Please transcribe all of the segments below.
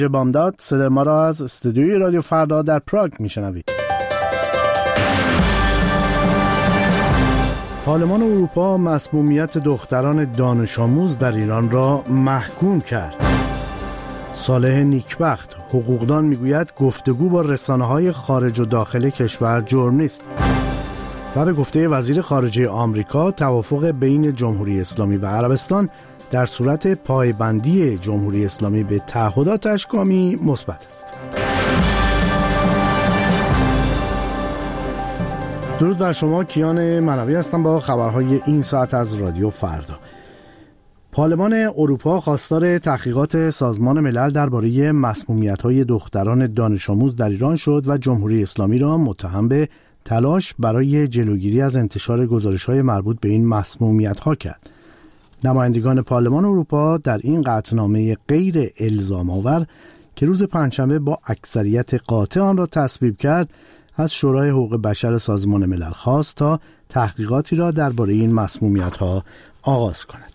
بامداد، صدای ما را از استودیوی رادیو فردا در پراگ میشنوید. پارلمان اروپا مسمومیت دختران دانش آموز در ایران را محکوم کرد. صالح نیکبخت حقوقدان میگوید گفتگو با رسانه‌های خارج و داخل کشور جرم نیست. و به گفته وزیر خارجه آمریکا توافق بین جمهوری اسلامی و عربستان در صورت پایبندی جمهوری اسلامی به تعهداتش گامی مثبت است. درود بر شما، کیان منوی هستم با خبرهای این ساعت از رادیو فردا. پارلمان اروپا خواستار تحقیقات سازمان ملل درباره مسمومیت‌های دختران دانش آموز در ایران شد و جمهوری اسلامی را متهم به تلاش برای جلوگیری از انتشار گزارش‌های مربوط به این مسمومیت‌ها کرد. نمایندگان پارلمان اروپا در این قطعنامه غیر الزام آور که روز پنجشنبه با اکثریت قاطع آن را تصویب کرد، از شورای حقوق بشر سازمان ملل خواست تا تحقیقاتی را درباره این مسمومیت‌ها آغاز کند.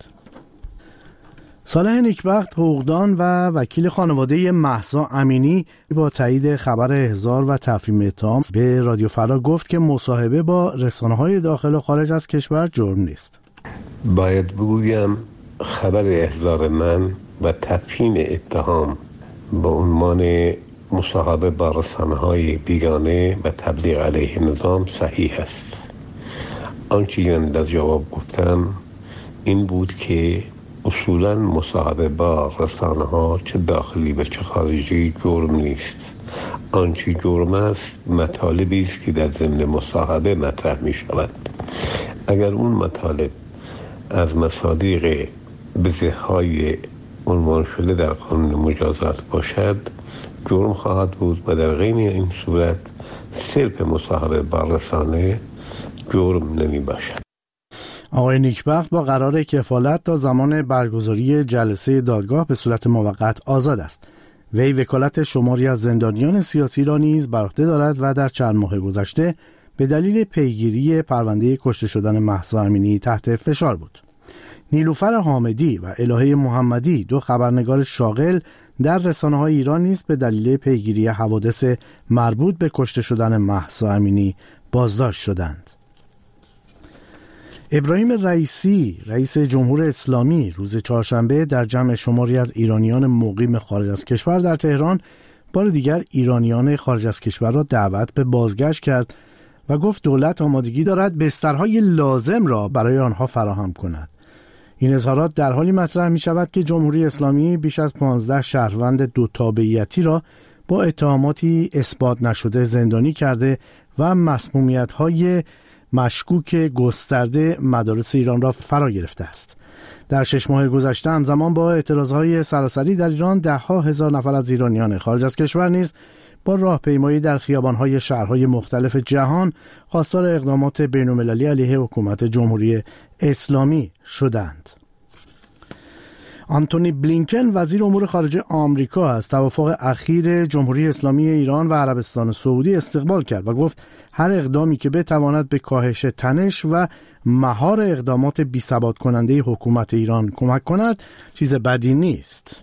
صالح نیکبخت حقوقدان و وکیل خانواده مهسا امینی با تایید خبر احضار و تفهیم اتهام به رادیو فردا گفت که مصاحبه با رسانه‌های داخل و خارج از کشور جرم نیست. باید بگویم خبر احضار من و تفهیم اتهام با عنوان مصاحبه با رسانه‌های بیگانه و تبلیغ علیه نظام صحیح است. آنچه من در جواب گفتم این بود که اصولاً مصاحبه با رسانه‌ها چه داخلی و چه خارجی جرم نیست. آنچه جرم است مطالبی است که در ضمن مصاحبه مطرح می شود. اگر اون مطالب از مصادیق بزه‌های عنوان شده در قانون مجازات باشد جرم خواهد بود و در غیر این صورت صرف مصاحبه با رسانه جرم نمی باشد. آقای نیکبخت با قرار کفالت تا زمان برگزاری جلسه دادگاه به صورت موقت آزاد است. وی وکالت شماری از زندانیان سیاسی را نیز بر عهده دارد و در چند ماه گذشته به دلیل پیگیری پرونده کشته شدن مهسا امینی تحت فشار بود. نیلوفر حامدی و الهه محمدی دو خبرنگار شاغل در رسانه‌های ایران نیز به دلیل پیگیری حوادث مربوط به کشته شدن مهسا امینی بازداشت شدند. ابراهیم رئیسی رئیس جمهوری اسلامی روز چهارشنبه در جمع شماری از ایرانیان مقیم خارج از کشور در تهران بار دیگر ایرانیان خارج از کشور را دعوت به بازگشت کرد و گفت دولت آمادگی دارد بسترهای لازم را برای آنها فراهم کند. این اظهارات در حالی مطرح می شود که جمهوری اسلامی بیش از 15 شهروند دو تابعیتی را با اتهاماتی اثبات نشده زندانی کرده و مسمومیت‌های مشکوک گسترده مدارس ایران را فرا گرفته است. در 6 ماه گذشته همزمان با اعتراضهای سراسری در ایران ده‌ها هزار نفر از ایرانیان خارج از کشور نیز با راهپیمایی در خیابان‌های شهرهای مختلف جهان خواستار اقدامات بین‌المللی علیه حکومت جمهوری اسلامی شدند. آنتونی بلینکن وزیر امور خارجه آمریکا از توافق اخیر جمهوری اسلامی ایران و عربستان سعودی استقبال کرد و گفت هر اقدامی که بتواند به کاهش تنش و مهار اقدامات بی‌ثبات کننده حکومت ایران کمک کند چیز بدی نیست.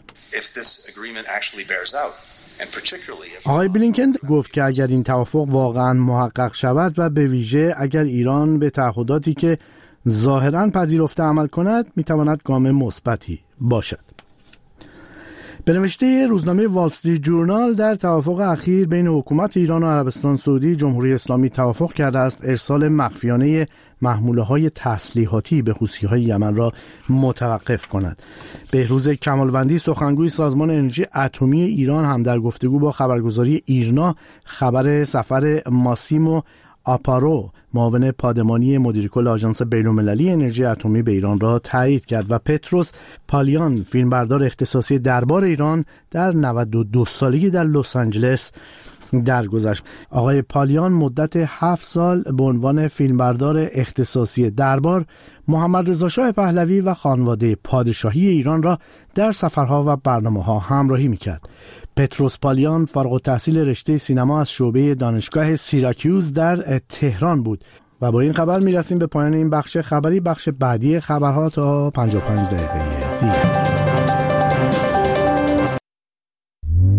آقای بلینکن گفت که اگر این توافق واقعا محقق شود و به ویژه اگر ایران به تعهداتی که ظاهراً پذیرفته عمل کند میتواند گام مثبتی باشد. به نوشته روزنامه وال استریت جورنال در توافق اخیر بین حکومت ایران و عربستان سعودی جمهوری اسلامی توافق کرده است ارسال مخفیانه محموله‌های تسلیحاتی به حوثی‌های یمن را متوقف کند. بهروز کمالوندی سخنگوی سازمان انرژی اتمی ایران هم در گفتگو با خبرگزاری ایرنا خبر سفر ماسیمو آپارو معاون پادمانی مدیر کل آژانس بین‌المللی انرژی اتمی به ایران را تایید کرد و پتروس پالیان فیلمبردار اختصاصی دربار ایران در 92 سالگی در لس آنجلس درگذشت. آقای پالیان مدت 7 سال به عنوان فیلمبردار اختصاصی دربار محمد رضا شاه پهلوی و خانواده پادشاهی ایران را در سفرها و برنامه‌ها همراهی می‌کرد. پتروس پالیان فارغ التحصیل رشته سینما از شعبه دانشگاه سیراکیوز در تهران بود. و با این خبر میرسیم به پایان این بخش خبری. بخش بعدی خبرها تا 55 دقیقه دیگه.